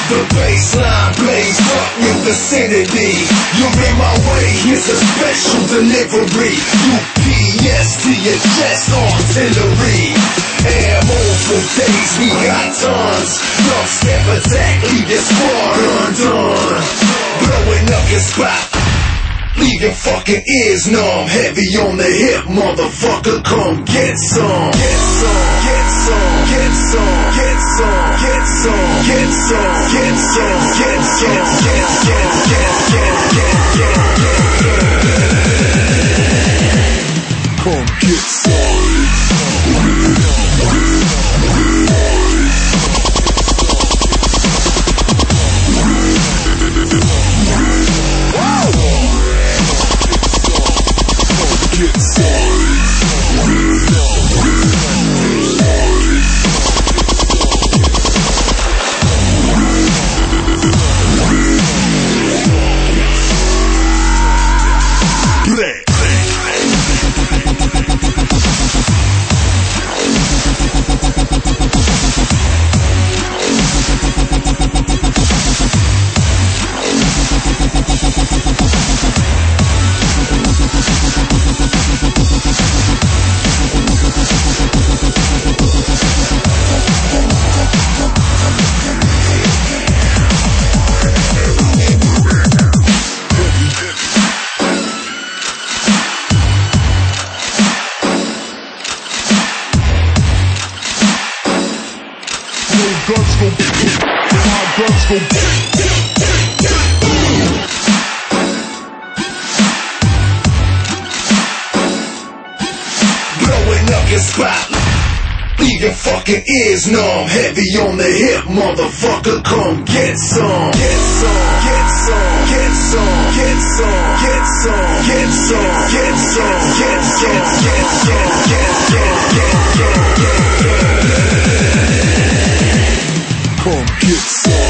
The baseline plays up your vicinity. You're in my way, here's a special delivery. UPS to your chest, artillery. Ammo for days, we got tons. Dubstep attack, leave your squad undone. Blowing up your spot, leave your fucking ears numb. Heavy on the hip, motherfucker, come get some. Get some, get some, get some, get some, get some, get some, get some, get some, come get some. Blowing up your spot, leave your fucking ears numb. Heavy on the hip, motherfucker, come get some. Get some, get some, get some, get some, get some, get some, get some, get some, get some, come get some.